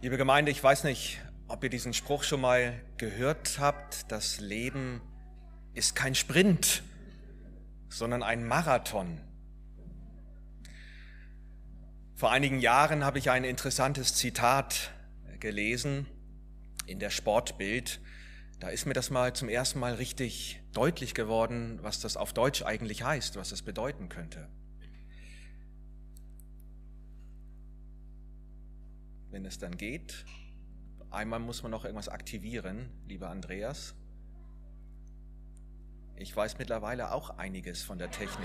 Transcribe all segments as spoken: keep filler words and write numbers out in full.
Liebe Gemeinde, ich weiß nicht, ob ihr diesen Spruch schon mal gehört habt. Das Leben ist kein Sprint, sondern ein Marathon. Vor einigen Jahren habe ich ein interessantes Zitat gelesen in der Sportbild. Da ist mir das mal zum ersten Mal richtig deutlich geworden, was das auf Deutsch eigentlich heißt, was das bedeuten könnte. Wenn es dann geht, einmal muss man noch irgendwas aktivieren, lieber Andreas. Ich weiß mittlerweile auch einiges von der Technik.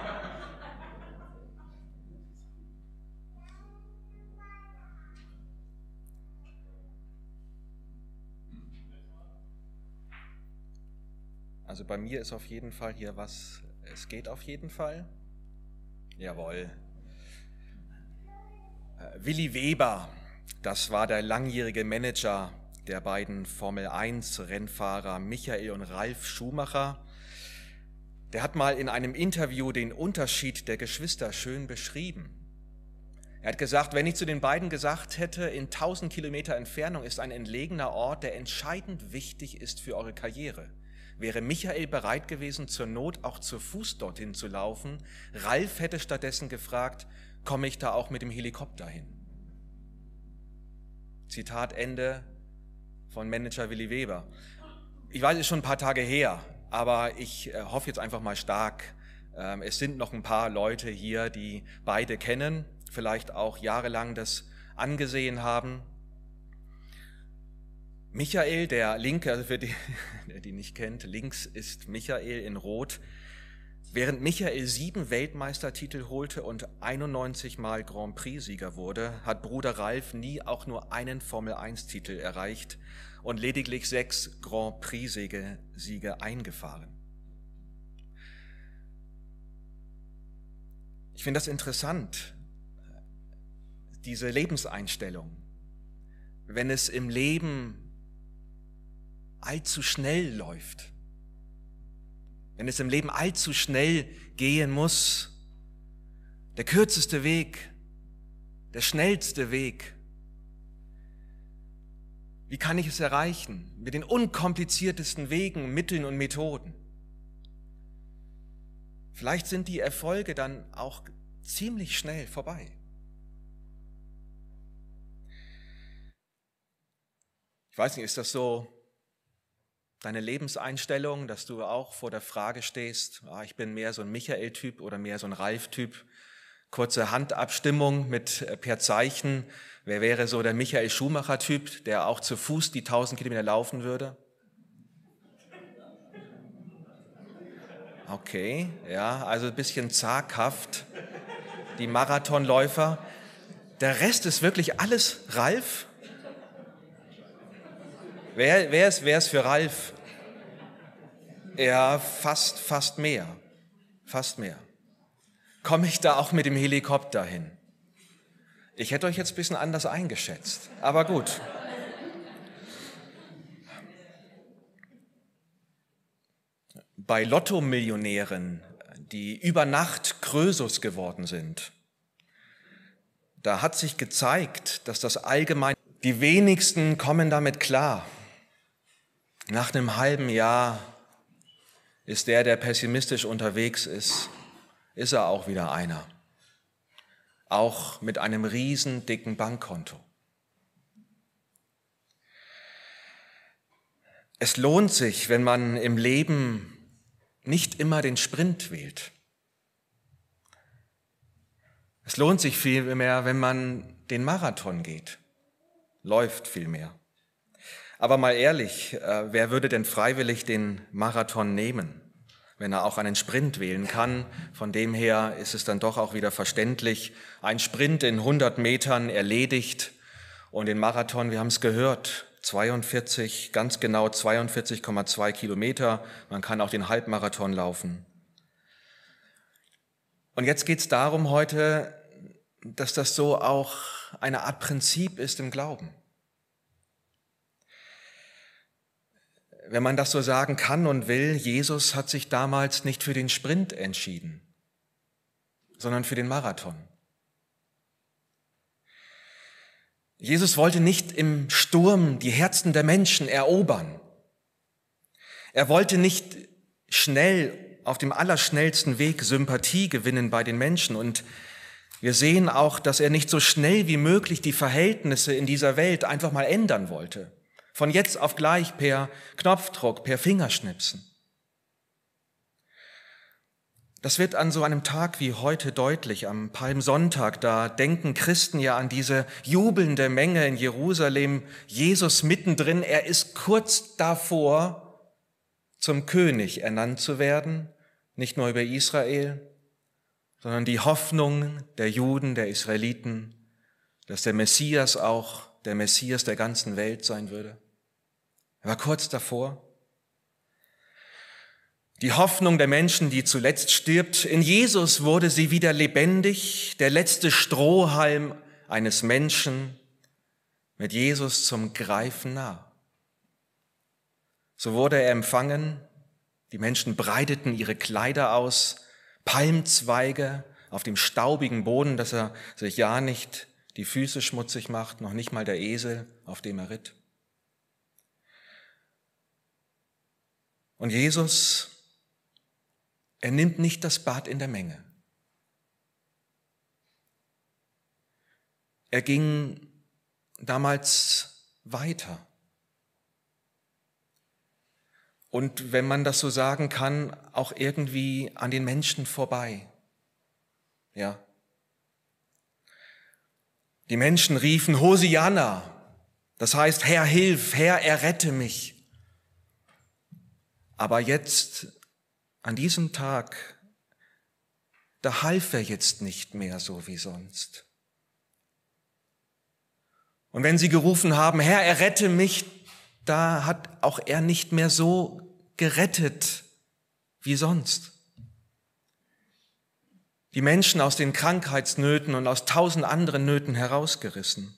Also bei mir ist auf jeden Fall hier was, es geht auf jeden Fall. Jawohl. Äh, Willi Weber, das war der langjährige Manager der beiden Formel eins Rennfahrer Michael und Ralf Schumacher. Der hat mal in einem Interview den Unterschied der Geschwister schön beschrieben. Er hat gesagt, wenn ich zu den beiden gesagt hätte, in tausend Kilometer Entfernung ist ein entlegener Ort, der entscheidend wichtig ist für eure Karriere, wäre Michael bereit gewesen, zur Not auch zu Fuß dorthin zu laufen. Ralf hätte stattdessen gefragt, komme ich da auch mit dem Helikopter hin? Zitat Ende von Manager Willi Weber. Ich weiß, es ist schon ein paar Tage her, aber ich äh, hoffe jetzt einfach mal stark, ähm, es sind noch ein paar Leute hier, die beide kennen, vielleicht auch jahrelang das angesehen haben. Michael, der Linke, also für die, der die nicht kennt, links ist Michael in Rot. Während Michael sieben Weltmeistertitel holte und einundneunzig Mal Grand Prix-Sieger wurde, hat Bruder Ralf nie auch nur einen Formel eins Titel erreicht und lediglich sechs Grand Prix-Siege Siege eingefahren. Ich finde das interessant, diese Lebenseinstellung. Wenn es im Leben allzu schnell läuft, wenn es im Leben allzu schnell gehen muss, der kürzeste Weg, der schnellste Weg, wie kann ich es erreichen? Mit den unkompliziertesten Wegen, Mitteln und Methoden. Vielleicht sind die Erfolge dann auch ziemlich schnell vorbei. Ich weiß nicht, ist das so deine Lebenseinstellung, dass du auch vor der Frage stehst, ah, ich bin mehr so ein Michael-Typ oder mehr so ein Ralf-Typ? Kurze Handabstimmung mit per Zeichen. Wer wäre so der Michael Schumacher-Typ, der auch zu Fuß die tausend Kilometer laufen würde? Okay, ja, also ein bisschen zaghaft, die Marathonläufer. Der Rest ist wirklich alles Ralf? Wer, wer, ist, wer ist für Ralf? Ja, fast, fast mehr. Fast mehr. Komme ich da auch mit dem Helikopter hin? Ich hätte euch jetzt ein bisschen anders eingeschätzt, aber gut. Bei Lotto-Millionären, die über Nacht Krösus geworden sind, da hat sich gezeigt, dass das allgemein, die wenigsten kommen damit klar. Nach einem halben Jahr ist der, der pessimistisch unterwegs ist, ist er auch wieder einer. Auch mit einem riesen dicken Bankkonto. Es lohnt sich, wenn man im Leben nicht immer den Sprint wählt. Es lohnt sich vielmehr, wenn man den Marathon geht, läuft vielmehr. Aber mal ehrlich, wer würde denn freiwillig den Marathon nehmen, wenn er auch einen Sprint wählen kann? Von dem her ist es dann doch auch wieder verständlich. Ein Sprint in hundert Metern erledigt und den Marathon, wir haben es gehört, zweiundvierzig, ganz genau zweiundvierzig Komma zwei Kilometer. Man kann auch den Halbmarathon laufen. Und jetzt geht es darum heute, dass das so auch eine Art Prinzip ist im Glauben. Wenn man das so sagen kann und will, Jesus hat sich damals nicht für den Sprint entschieden, sondern für den Marathon. Jesus wollte nicht im Sturm die Herzen der Menschen erobern. Er wollte nicht schnell auf dem allerschnellsten Weg Sympathie gewinnen bei den Menschen. Und wir sehen auch, dass er nicht so schnell wie möglich die Verhältnisse in dieser Welt einfach mal ändern wollte. Von jetzt auf gleich per Knopfdruck, per Fingerschnipsen. Das wird an so einem Tag wie heute deutlich, am Palmsonntag. Da denken Christen ja an diese jubelnde Menge in Jerusalem. Jesus mittendrin, er ist kurz davor, zum König ernannt zu werden. Nicht nur über Israel, sondern die Hoffnung der Juden, der Israeliten, dass der Messias auch der Messias der ganzen Welt sein würde. Er war kurz davor. Die Hoffnung der Menschen, die zuletzt stirbt, in Jesus wurde sie wieder lebendig, der letzte Strohhalm eines Menschen, mit Jesus zum Greifen nah. So wurde er empfangen, die Menschen breiteten ihre Kleider aus, Palmzweige auf dem staubigen Boden, dass er sich ja nicht die Füße schmutzig macht, noch nicht mal der Esel, auf dem er ritt. Und Jesus, er nimmt nicht das Bad in der Menge. Er ging damals weiter. Und wenn man das so sagen kann, auch irgendwie an den Menschen vorbei. Ja. Die Menschen riefen Hosianna, das heißt, Herr, hilf, Herr, errette mich. Aber jetzt, an diesem Tag, da half er jetzt nicht mehr so wie sonst. Und wenn sie gerufen haben, Herr, errette mich, da hat auch er nicht mehr so gerettet wie sonst. Die Menschen aus den Krankheitsnöten und aus tausend anderen Nöten herausgerissen.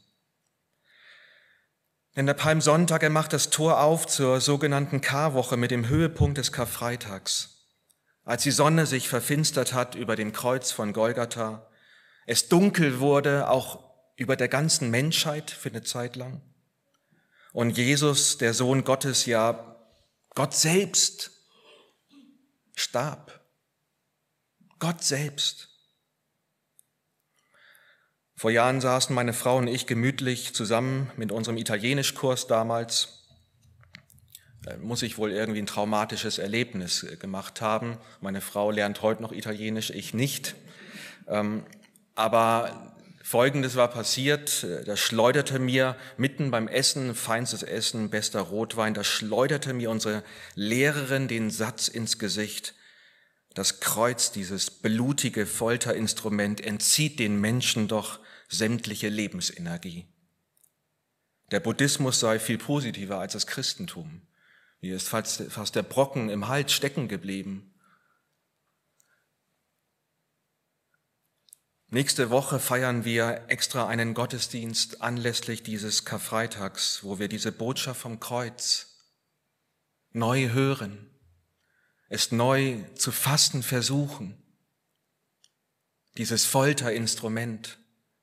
Denn der Palmsonntag, er macht das Tor auf zur sogenannten Karwoche mit dem Höhepunkt des Karfreitags. Als die Sonne sich verfinstert hat über dem Kreuz von Golgatha, es dunkel wurde, auch über der ganzen Menschheit für eine Zeit lang. Und Jesus, der Sohn Gottes, ja Gott selbst, starb. Gott selbst. Vor Jahren saßen meine Frau und ich gemütlich zusammen mit unserem Italienischkurs damals. Da muss ich wohl irgendwie ein traumatisches Erlebnis gemacht haben. Meine Frau lernt heute noch Italienisch, ich nicht. Aber Folgendes war passiert, da schleuderte mir mitten beim Essen, feinstes Essen, bester Rotwein, da schleuderte mir unsere Lehrerin den Satz ins Gesicht: Das Kreuz, dieses blutige Folterinstrument, entzieht den Menschen doch sämtliche Lebensenergie. Der Buddhismus sei viel positiver als das Christentum. Hier ist fast, fast der Brocken im Hals stecken geblieben. Nächste Woche feiern wir extra einen Gottesdienst anlässlich dieses Karfreitags, wo wir diese Botschaft vom Kreuz neu hören, es neu zu fassen versuchen, dieses Folterinstrument,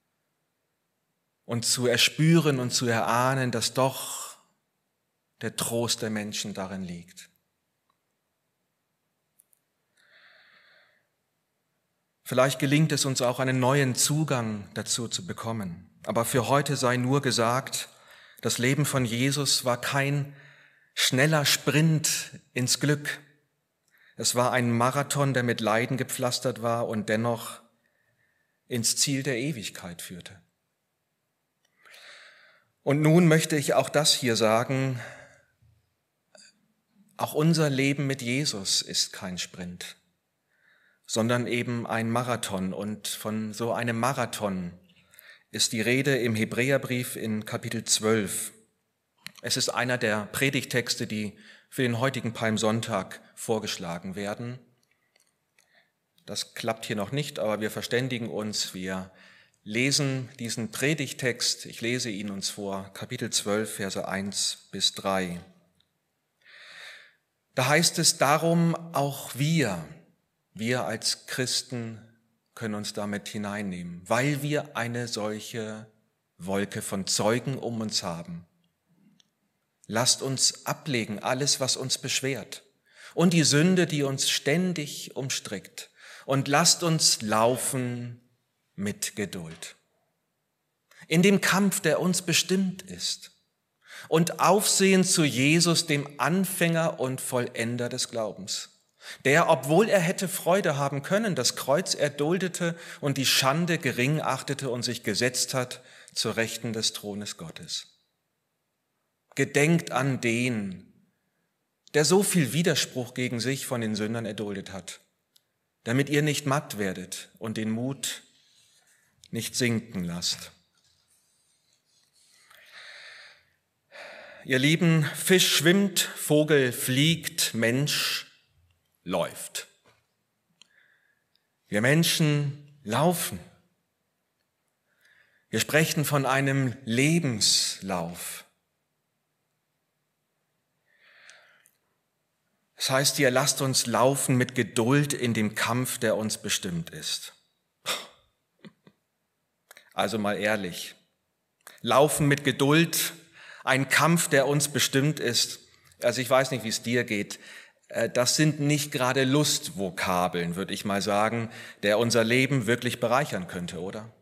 und zu erspüren und zu erahnen, dass doch der Trost der Menschen darin liegt. Vielleicht gelingt es uns auch, einen neuen Zugang dazu zu bekommen. Aber für heute sei nur gesagt, das Leben von Jesus war kein schneller Sprint ins Glück. Es war ein Marathon, der mit Leiden gepflastert war und dennoch ins Ziel der Ewigkeit führte. Und nun möchte ich auch das hier sagen: Auch unser Leben mit Jesus ist kein Sprint, sondern eben ein Marathon. Und von so einem Marathon ist die Rede im Hebräerbrief in Kapitel zwölf. Es ist einer der Predigttexte, die für den heutigen Palmsonntag vorgeschlagen werden. Das klappt hier noch nicht, aber wir verständigen uns, wir lesen diesen Predigttext, ich lese ihn uns vor, Kapitel zwölf, Verse eins bis drei. Da heißt es: Darum auch wir, wir als Christen können uns damit hineinnehmen, weil wir eine solche Wolke von Zeugen um uns haben. Lasst uns ablegen alles, was uns beschwert und die Sünde, die uns ständig umstrickt, und lasst uns laufen mit Geduld. In dem Kampf, der uns bestimmt ist, und aufsehen zu Jesus, dem Anfänger und Vollender des Glaubens, der, obwohl er hätte Freude haben können, das Kreuz erduldete und die Schande gering achtete und sich gesetzt hat zur Rechten des Thrones Gottes. Gedenkt an den, der so viel Widerspruch gegen sich von den Sündern erduldet hat, damit ihr nicht matt werdet und den Mut nicht sinken lasst. Ihr Lieben, Fisch schwimmt, Vogel fliegt, Mensch läuft. Wir Menschen laufen. Wir sprechen von einem Lebenslauf. Das heißt hier, lasst uns laufen mit Geduld in dem Kampf, der uns bestimmt ist. Also mal ehrlich, laufen mit Geduld, ein Kampf, der uns bestimmt ist. Also ich weiß nicht, wie es dir geht. Das sind nicht gerade Lustvokabeln, würde ich mal sagen, der unser Leben wirklich bereichern könnte, oder?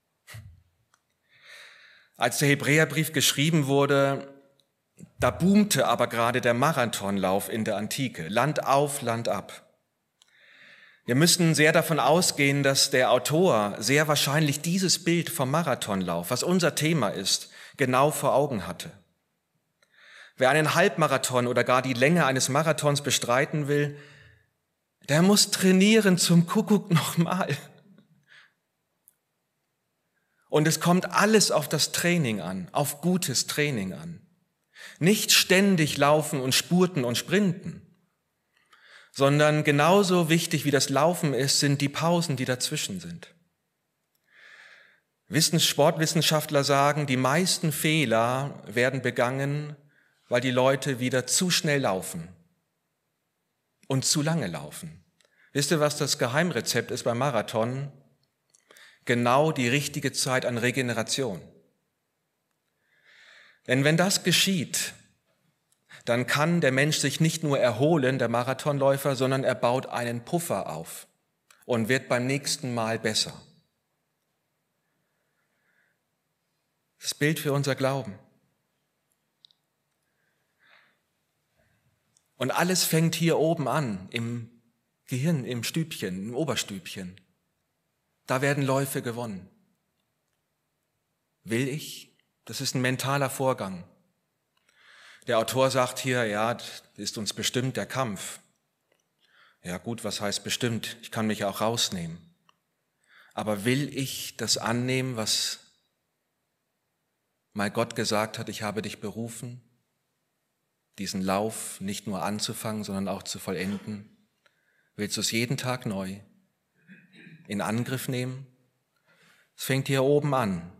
Als der Hebräerbrief geschrieben wurde, da boomte aber gerade der Marathonlauf in der Antike, Land auf, Land ab. Wir müssen sehr davon ausgehen, dass der Autor sehr wahrscheinlich dieses Bild vom Marathonlauf, was unser Thema ist, genau vor Augen hatte. Wer einen Halbmarathon oder gar die Länge eines Marathons bestreiten will, der muss trainieren zum Kuckuck nochmal. Und es kommt alles auf das Training an, auf gutes Training an. Nicht ständig laufen und spurten und sprinten, sondern genauso wichtig wie das Laufen ist, sind die Pausen, die dazwischen sind. Wissens- Sportwissenschaftler sagen, die meisten Fehler werden begangen, weil die Leute wieder zu schnell laufen und zu lange laufen. Wisst ihr, was das Geheimrezept ist beim Marathon? Genau die richtige Zeit an Regeneration. Denn wenn das geschieht, dann kann der Mensch sich nicht nur erholen, der Marathonläufer, sondern er baut einen Puffer auf und wird beim nächsten Mal besser. Das Bild für unser Glauben. Und alles fängt hier oben an, im Gehirn, im Stübchen, im Oberstübchen. Da werden Läufe gewonnen. Will ich? Das ist ein mentaler Vorgang. Der Autor sagt hier, ja, das ist uns bestimmt der Kampf. Ja gut, was heißt bestimmt? Ich kann mich auch rausnehmen. Aber will ich das annehmen, was mal Gott gesagt hat, ich habe dich berufen, diesen Lauf nicht nur anzufangen, sondern auch zu vollenden? Willst du es jeden Tag neu in Angriff nehmen? Es fängt hier oben an.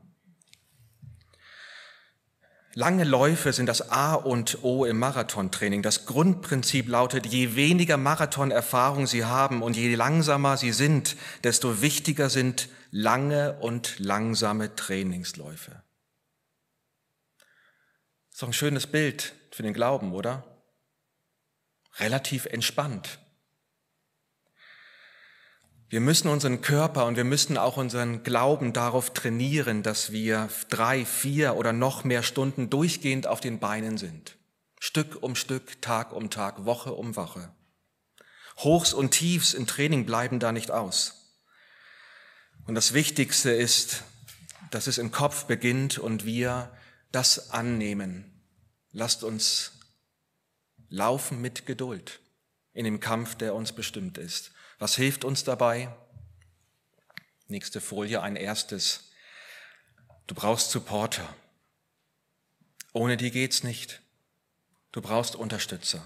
Lange Läufe sind das A und O im Marathontraining. Das Grundprinzip lautet, je weniger Marathonerfahrung Sie haben und je langsamer Sie sind, desto wichtiger sind lange und langsame Trainingsläufe. Ist doch ein schönes Bild für den Glauben, oder? Relativ entspannt. Wir müssen unseren Körper und wir müssen auch unseren Glauben darauf trainieren, dass wir drei, vier oder noch mehr Stunden durchgehend auf den Beinen sind. Stück um Stück, Tag um Tag, Woche um Woche. Hochs und Tiefs im Training bleiben da nicht aus. Und das Wichtigste ist, dass es im Kopf beginnt und wir das annehmen. Lasst uns laufen mit Geduld in dem Kampf, der uns bestimmt ist. Was hilft uns dabei? Nächste Folie, ein erstes. Du brauchst Supporter. Ohne die geht's nicht. Du brauchst Unterstützer.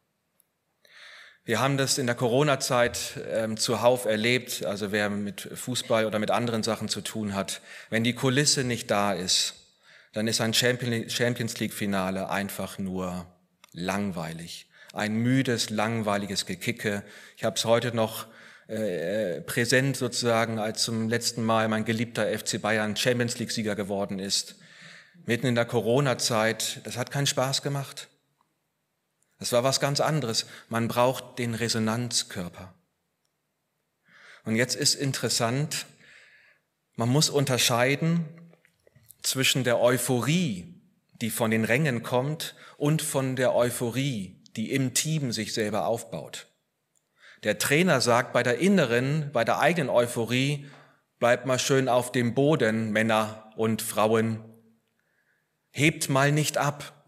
Wir haben das in der Corona-Zeit ähm, zuhauf erlebt, also wer mit Fußball oder mit anderen Sachen zu tun hat. Wenn die Kulisse nicht da ist, dann ist ein Champions League-Finale einfach nur langweilig. Ein müdes, langweiliges Gekicke. Ich habe es heute noch äh, präsent sozusagen, als zum letzten Mal mein geliebter F C Bayern Champions League-Sieger geworden ist. Mitten in der Corona-Zeit, das hat keinen Spaß gemacht. Das war was ganz anderes. Man braucht den Resonanzkörper. Und jetzt ist interessant, man muss unterscheiden zwischen der Euphorie, die von den Rängen kommt, und von der Euphorie, die im Team sich selber aufbaut. Der Trainer sagt bei der inneren, bei der eigenen Euphorie, bleibt mal schön auf dem Boden, Männer und Frauen. Hebt mal nicht ab,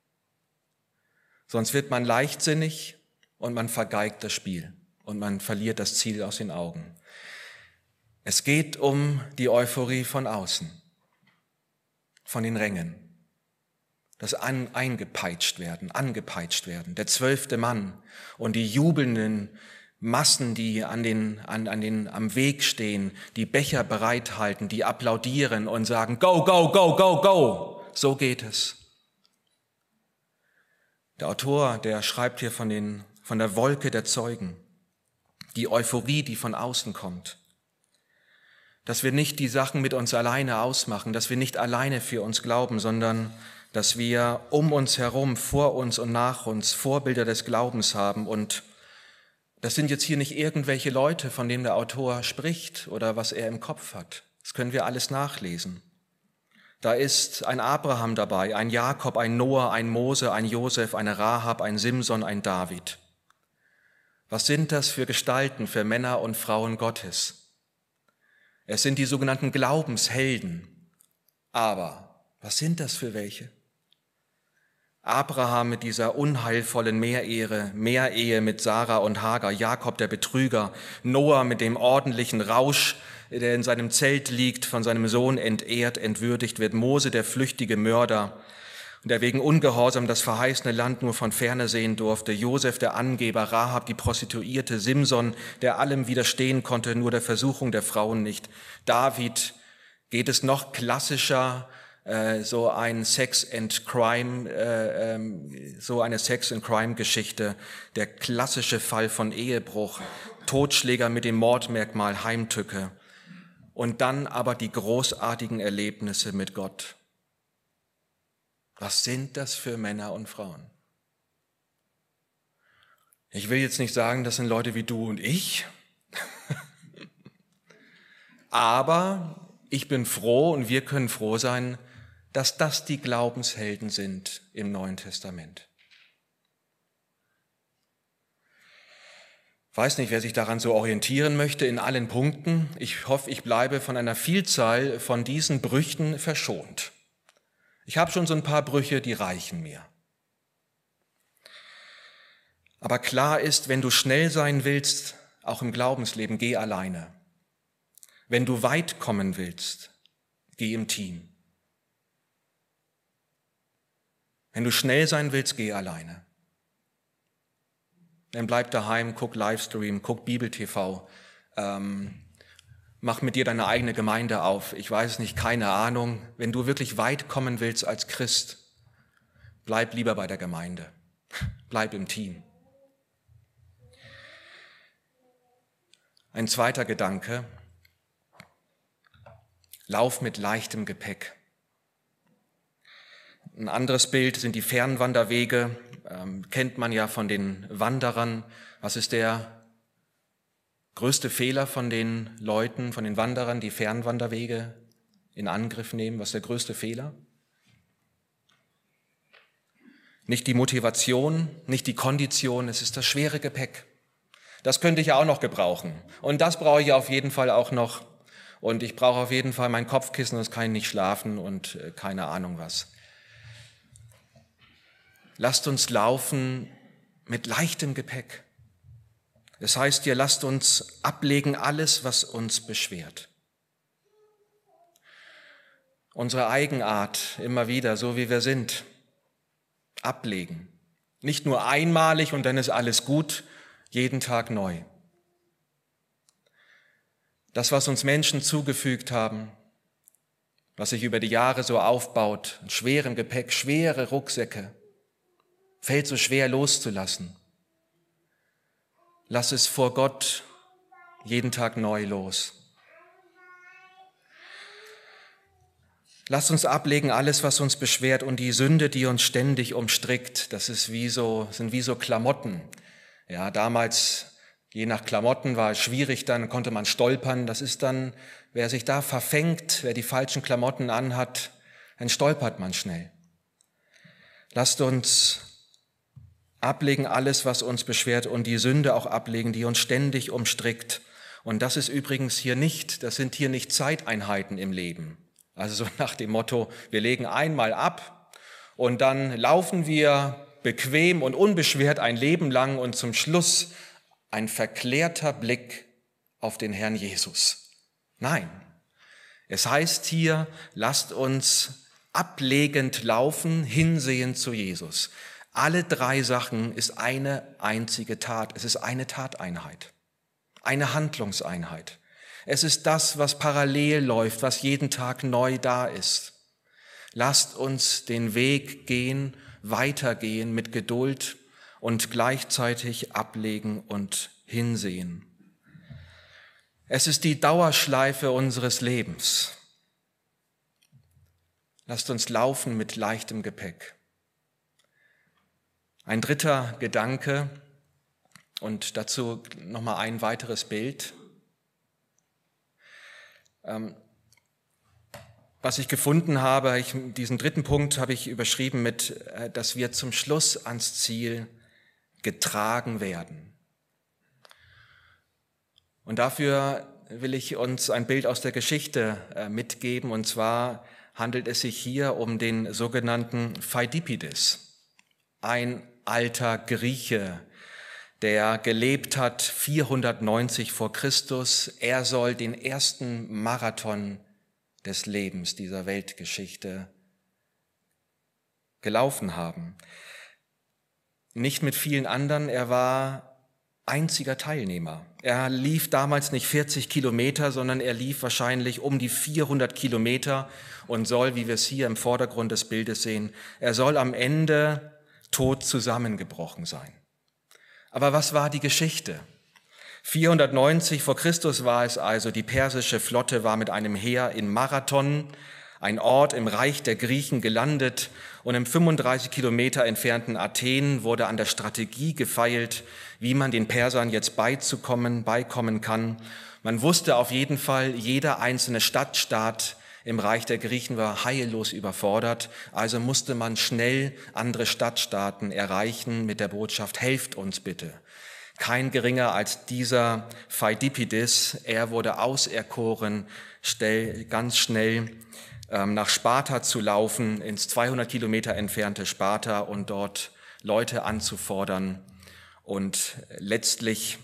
sonst wird man leichtsinnig und man vergeigt das Spiel und man verliert das Ziel aus den Augen. Es geht um die Euphorie von außen, von den Rängen. Das an, eingepeitscht werden, angepeitscht werden, der zwölfte Mann und die jubelnden Massen, die an den, an, an den, am Weg stehen, die Becher bereithalten, die applaudieren und sagen, go, go, go, go, go. So geht es. Der Autor, der schreibt hier von, den, von der Wolke der Zeugen, die Euphorie, die von außen kommt. Dass wir nicht die Sachen mit uns alleine ausmachen, dass wir nicht alleine für uns glauben, sondern dass wir um uns herum, vor uns und nach uns Vorbilder des Glaubens haben. Und das sind jetzt hier nicht irgendwelche Leute, von denen der Autor spricht oder was er im Kopf hat. Das können wir alles nachlesen. Da ist ein Abraham dabei, ein Jakob, ein Noah, ein Mose, ein Josef, eine Rahab, ein Simson, ein David. Was sind das für Gestalten, für Männer und Frauen Gottes? Es sind die sogenannten Glaubenshelden. Aber was sind das für welche? Abraham mit dieser unheilvollen Meerehe, Meerehe mit Sarah und Hagar, Jakob der Betrüger, Noah mit dem ordentlichen Rausch, der in seinem Zelt liegt, von seinem Sohn entehrt, entwürdigt wird, Mose der flüchtige Mörder, der wegen Ungehorsam das verheißene Land nur von Ferne sehen durfte, Josef der Angeber, Rahab die Prostituierte, Simson, der allem widerstehen konnte, nur der Versuchung der Frauen nicht, David, geht es noch klassischer, so ein Sex and Crime, so eine Sex and Crime Geschichte, der klassische Fall von Ehebruch, Totschläger mit dem Mordmerkmal Heimtücke und dann aber die großartigen Erlebnisse mit Gott. Was sind das für Männer und Frauen? Ich will jetzt nicht sagen, das sind Leute wie du und ich, aber ich bin froh und wir können froh sein, dass das die Glaubenshelden sind im Neuen Testament. Ich weiß nicht, wer sich daran so orientieren möchte in allen Punkten. Ich hoffe, ich bleibe von einer Vielzahl von diesen Brüchen verschont. Ich habe schon so ein paar Brüche, die reichen mir. Aber klar ist, wenn du schnell sein willst, auch im Glaubensleben, geh alleine. Wenn du weit kommen willst, geh im Team. Wenn du schnell sein willst, geh alleine. Dann bleib daheim, guck Livestream, guck Bibel T V, ähm, mach mit dir deine eigene Gemeinde auf. Ich weiß nicht, keine Ahnung. Wenn du wirklich weit kommen willst als Christ, bleib lieber bei der Gemeinde. Bleib im Team. Ein zweiter Gedanke. Lauf mit leichtem Gepäck. Ein anderes Bild sind die Fernwanderwege, ähm, kennt man ja von den Wanderern. Was ist der größte Fehler von den Leuten, von den Wanderern, die Fernwanderwege in Angriff nehmen? Was ist der größte Fehler? Nicht die Motivation, nicht die Kondition, es ist das schwere Gepäck. Das könnte ich ja auch noch gebrauchen. Und das brauche ich auf jeden Fall auch noch. Und ich brauche auf jeden Fall mein Kopfkissen, sonst kann ich nicht schlafen und äh, keine Ahnung was. Lasst uns laufen mit leichtem Gepäck. Das heißt hier, lasst uns ablegen alles, was uns beschwert. Unsere Eigenart immer wieder, so wie wir sind, ablegen. Nicht nur einmalig und dann ist alles gut, jeden Tag neu. Das, was uns Menschen zugefügt haben, was sich über die Jahre so aufbaut, in schwerem Gepäck, schwere Rucksäcke, fällt so schwer loszulassen. Lass es vor Gott jeden Tag neu los. Lasst uns ablegen alles, was uns beschwert und die Sünde, die uns ständig umstrickt. Das ist wie so, sind wie so Klamotten. Ja, damals, je nach Klamotten war es schwierig, dann konnte man stolpern. Das ist dann, wer sich da verfängt, wer die falschen Klamotten anhat, dann stolpert man schnell. Lasst uns ablegen alles, was uns beschwert und die Sünde auch ablegen, die uns ständig umstrickt. Und das ist übrigens hier nicht, das sind hier nicht Zeiteinheiten im Leben. Also so nach dem Motto, wir legen einmal ab und dann laufen wir bequem und unbeschwert ein Leben lang und zum Schluss ein verklärter Blick auf den Herrn Jesus. Nein, es heißt hier, lasst uns ablegend laufen, hinsehen zu Jesus. Alle drei Sachen ist eine einzige Tat. Es ist eine Tateinheit, eine Handlungseinheit. Es ist das, was parallel läuft, was jeden Tag neu da ist. Lasst uns den Weg gehen, weitergehen mit Geduld und gleichzeitig ablegen und hinsehen. Es ist die Dauerschleife unseres Lebens. Lasst uns laufen mit leichtem Gepäck. Ein dritter Gedanke und dazu nochmal ein weiteres Bild. Was ich gefunden habe, ich, diesen dritten Punkt habe ich überschrieben mit, dass wir zum Schluss ans Ziel getragen werden. Und dafür will ich uns ein Bild aus der Geschichte mitgeben, und zwar handelt es sich hier um den sogenannten Pheidippides, ein alter Grieche, der gelebt hat vierhundertneunzig vor Christus. Er soll den ersten Marathon des Lebens dieser Weltgeschichte gelaufen haben. Nicht mit vielen anderen, er war einziger Teilnehmer. Er lief damals nicht vierzig Kilometer, sondern er lief wahrscheinlich um die vierhundert Kilometer und soll, wie wir es hier im Vordergrund des Bildes sehen, er soll am Ende tot zusammengebrochen sein. Aber was war die Geschichte? vierhundertneunzig vor Christus war es also, die persische Flotte war mit einem Heer in Marathon, ein Ort im Reich der Griechen, gelandet, und im fünfunddreißig Kilometer entfernten Athen wurde an der Strategie gefeilt, wie man den Persern jetzt beizukommen, beikommen kann. Man wusste auf jeden Fall, jeder einzelne Stadtstaat im Reich der Griechen war heillos überfordert, also musste man schnell andere Stadtstaaten erreichen mit der Botschaft, helft uns bitte. Kein geringer als dieser Pheidippides, er wurde auserkoren, ganz schnell ähm, nach Sparta zu laufen, ins zweihundert Kilometer entfernte Sparta und dort Leute anzufordern. Und letztlich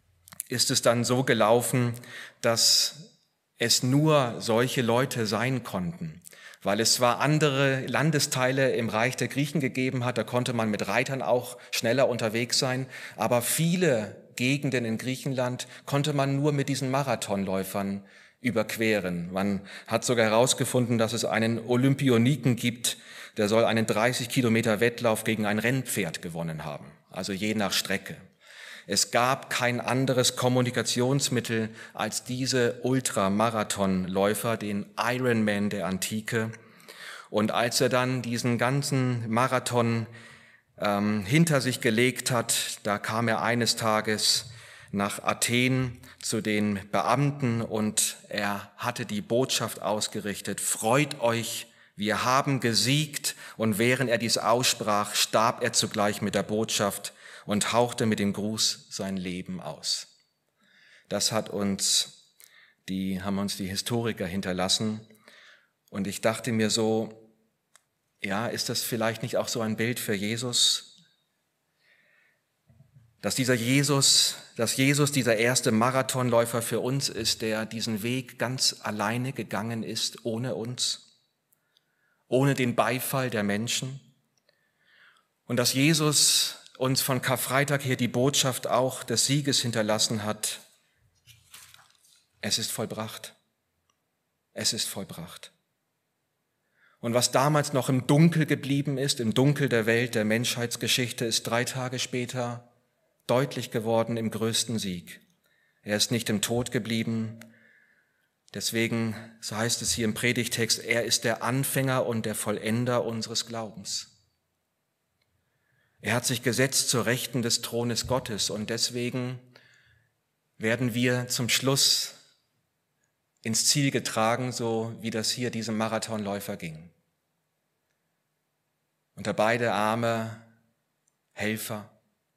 ist es dann so gelaufen, dass es nur solche Leute sein konnten, weil es zwar andere Landesteile im Reich der Griechen gegeben hat, da konnte man mit Reitern auch schneller unterwegs sein, aber viele Gegenden in Griechenland konnte man nur mit diesen Marathonläufern überqueren. Man hat sogar herausgefunden, dass es einen Olympioniken gibt, der soll einen dreißig Kilometer Wettlauf gegen ein Rennpferd gewonnen haben, also je nach Strecke. Es gab kein anderes Kommunikationsmittel als diese Ultramarathonläufer, den Ironman der Antike. Und als er dann diesen ganzen Marathon ähm, hinter sich gelegt hat, da kam er eines Tages nach Athen zu den Beamten und er hatte die Botschaft ausgerichtet: Freut euch, wir haben gesiegt. Und während er dies aussprach, starb er zugleich mit der Botschaft und hauchte mit dem Gruß sein Leben aus. Das hat uns die, haben uns die Historiker hinterlassen. Und ich dachte mir so, ja, ist das vielleicht nicht auch so ein Bild für Jesus? Dass dieser Jesus, dass Jesus dieser erste Marathonläufer für uns ist, der diesen Weg ganz alleine gegangen ist, ohne uns, ohne den Beifall der Menschen. Und dass Jesus uns von Karfreitag her die Botschaft auch des Sieges hinterlassen hat: Es ist vollbracht. Es ist vollbracht. Und was damals noch im Dunkel geblieben ist, im Dunkel der Welt, der Menschheitsgeschichte, ist drei Tage später deutlich geworden im größten Sieg. Er ist nicht im Tod geblieben. Deswegen, so heißt es hier im Predigtext, er ist der Anfänger und der Vollender unseres Glaubens. Er hat sich gesetzt zur Rechten des Thrones Gottes und deswegen werden wir zum Schluss ins Ziel getragen, so wie das hier diesem Marathonläufer ging. Unter beide Arme Helfer.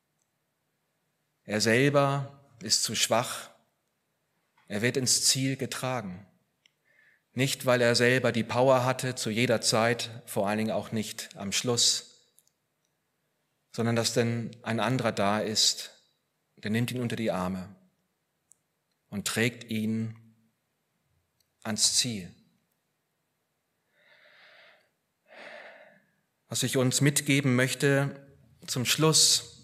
Er selber ist zu schwach. Er wird ins Ziel getragen. Nicht, weil er selber die Power hatte zu jeder Zeit, vor allen Dingen auch nicht am Schluss, sondern dass denn ein anderer da ist, der nimmt ihn unter die Arme und trägt ihn ans Ziel. Was ich uns mitgeben möchte zum Schluss,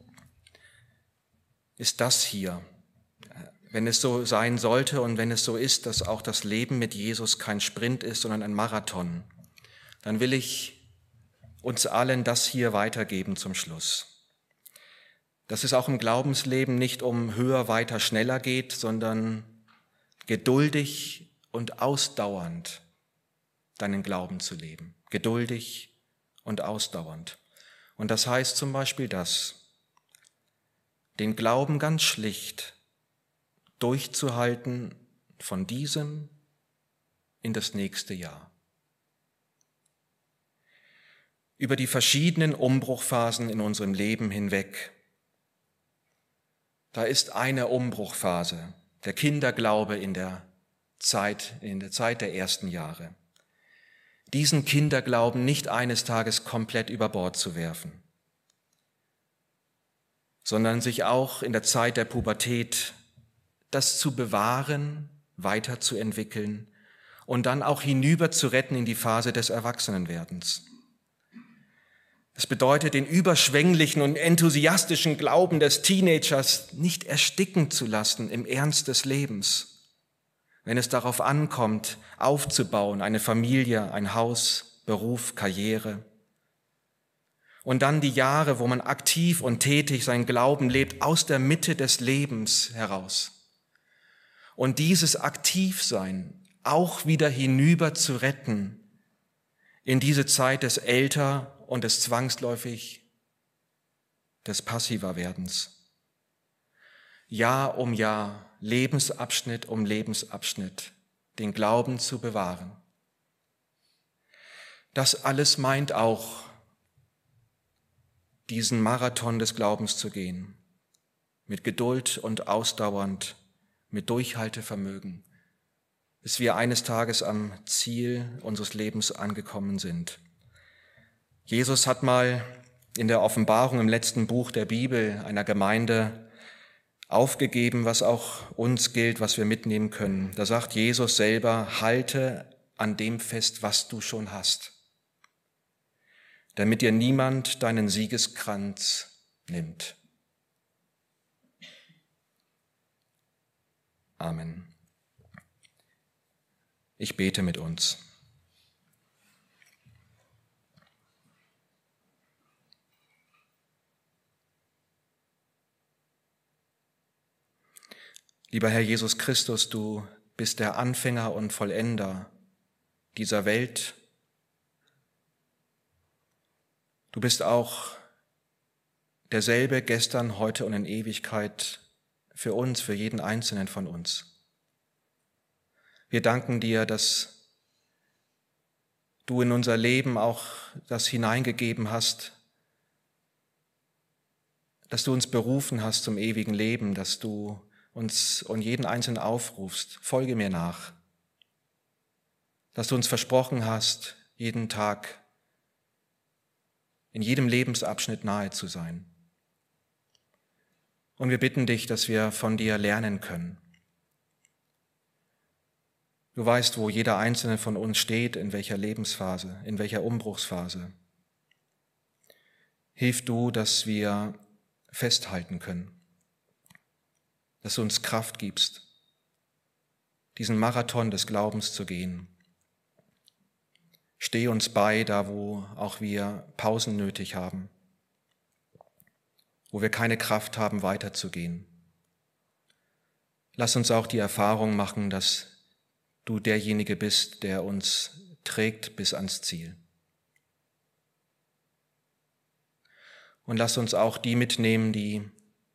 ist das hier. Wenn es so sein sollte und wenn es so ist, dass auch das Leben mit Jesus kein Sprint ist, sondern ein Marathon, dann will ich uns allen das hier weitergeben zum Schluss. Dass es auch im Glaubensleben nicht um höher, weiter, schneller geht, sondern geduldig und ausdauernd deinen Glauben zu leben. Geduldig und ausdauernd. Und das heißt zum Beispiel das, den Glauben ganz schlicht durchzuhalten von diesem in das nächste Jahr. Über die verschiedenen Umbruchphasen in unserem Leben hinweg. Da ist eine Umbruchphase, der Kinderglaube in der Zeit, in der Zeit der ersten Jahre. Diesen Kinderglauben nicht eines Tages komplett über Bord zu werfen, sondern sich auch in der Zeit der Pubertät das zu bewahren, weiterzuentwickeln und dann auch hinüber zu retten in die Phase des Erwachsenenwerdens. Das bedeutet, den überschwänglichen und enthusiastischen Glauben des Teenagers nicht ersticken zu lassen im Ernst des Lebens, wenn es darauf ankommt, aufzubauen, eine Familie, ein Haus, Beruf, Karriere. Und dann die Jahre, wo man aktiv und tätig seinen Glauben lebt, aus der Mitte des Lebens heraus. Und dieses Aktivsein auch wieder hinüber zu retten in diese Zeit des Älter- und des zwangsläufig des Passiverwerdens. Jahr um Jahr, Lebensabschnitt um Lebensabschnitt, den Glauben zu bewahren. Das alles meint auch, diesen Marathon des Glaubens zu gehen, mit Geduld und ausdauernd, mit Durchhaltevermögen, bis wir eines Tages am Ziel unseres Lebens angekommen sind. Jesus hat mal in der Offenbarung im letzten Buch der Bibel einer Gemeinde aufgegeben, was auch uns gilt, was wir mitnehmen können. Da sagt Jesus selber, halte an dem fest, was du schon hast, damit dir niemand deinen Siegeskranz nimmt. Amen. Ich bete mit uns. Lieber Herr Jesus Christus, du bist der Anfänger und Vollender dieser Welt. Du bist auch derselbe gestern, heute und in Ewigkeit für uns, für jeden Einzelnen von uns. Wir danken dir, dass du in unser Leben auch das hineingegeben hast, dass du uns berufen hast zum ewigen Leben, dass du uns und jeden Einzelnen aufrufst, folge mir nach, dass du uns versprochen hast, jeden Tag, in jedem Lebensabschnitt nahe zu sein. Und wir bitten dich, dass wir von dir lernen können. Du weißt, wo jeder Einzelne von uns steht, in welcher Lebensphase, in welcher Umbruchsphase. Hilf du, dass wir festhalten können, dass du uns Kraft gibst, diesen Marathon des Glaubens zu gehen. Steh uns bei, da wo auch wir Pausen nötig haben, wo wir keine Kraft haben, weiterzugehen. Lass uns auch die Erfahrung machen, dass du derjenige bist, der uns trägt bis ans Ziel. Und lass uns auch die mitnehmen, die,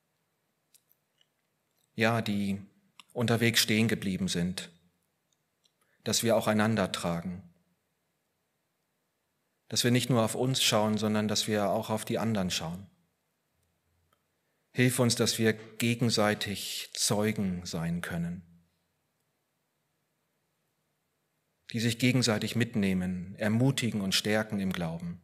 ja, die unterwegs stehen geblieben sind, dass wir auch einander tragen. Dass wir nicht nur auf uns schauen, sondern dass wir auch auf die anderen schauen. Hilf uns, dass wir gegenseitig Zeugen sein können, die sich gegenseitig mitnehmen, ermutigen und stärken im Glauben.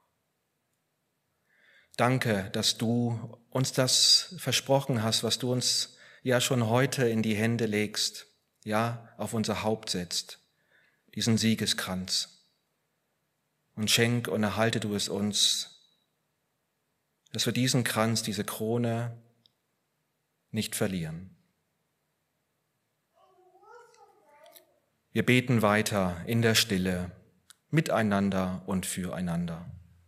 Danke, dass du uns das versprochen hast, was du uns ja schon heute in die Hände legst, ja, auf unser Haupt setzt, diesen Siegeskranz. Und schenk und erhalte du es uns, dass wir diesen Kranz, diese Krone nicht verlieren. Wir beten weiter in der Stille, miteinander und füreinander.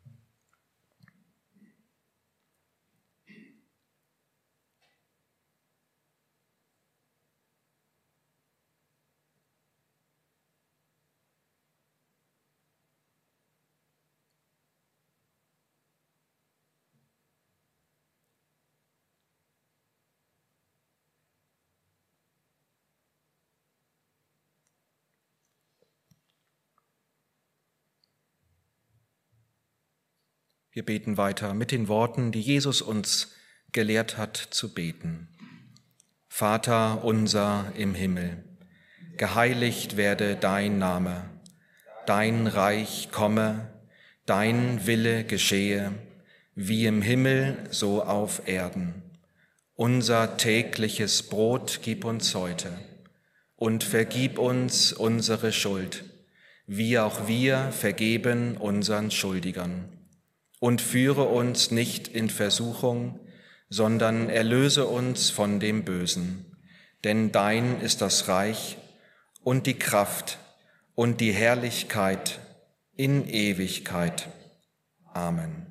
Wir beten weiter mit den Worten, die Jesus uns gelehrt hat zu beten. Vater unser im Himmel, geheiligt werde dein Name, dein Reich komme, dein Wille geschehe, wie im Himmel so auf Erden. Unser tägliches Brot gib uns heute und vergib uns unsere Schuld, wie auch wir vergeben unseren Schuldigern. Und führe uns nicht in Versuchung, sondern erlöse uns von dem Bösen. Denn dein ist das Reich und die Kraft und die Herrlichkeit in Ewigkeit. Amen.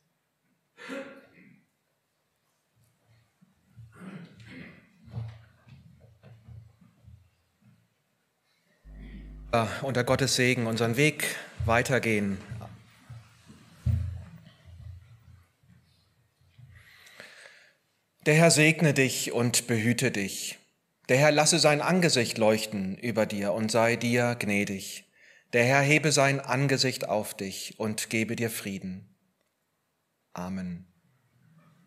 Ja, unter Gottes Segen unseren Weg weitergehen. Der Herr segne dich und behüte dich. Der Herr lasse sein Angesicht leuchten über dir und sei dir gnädig. Der Herr hebe sein Angesicht auf dich und gebe dir Frieden. Amen.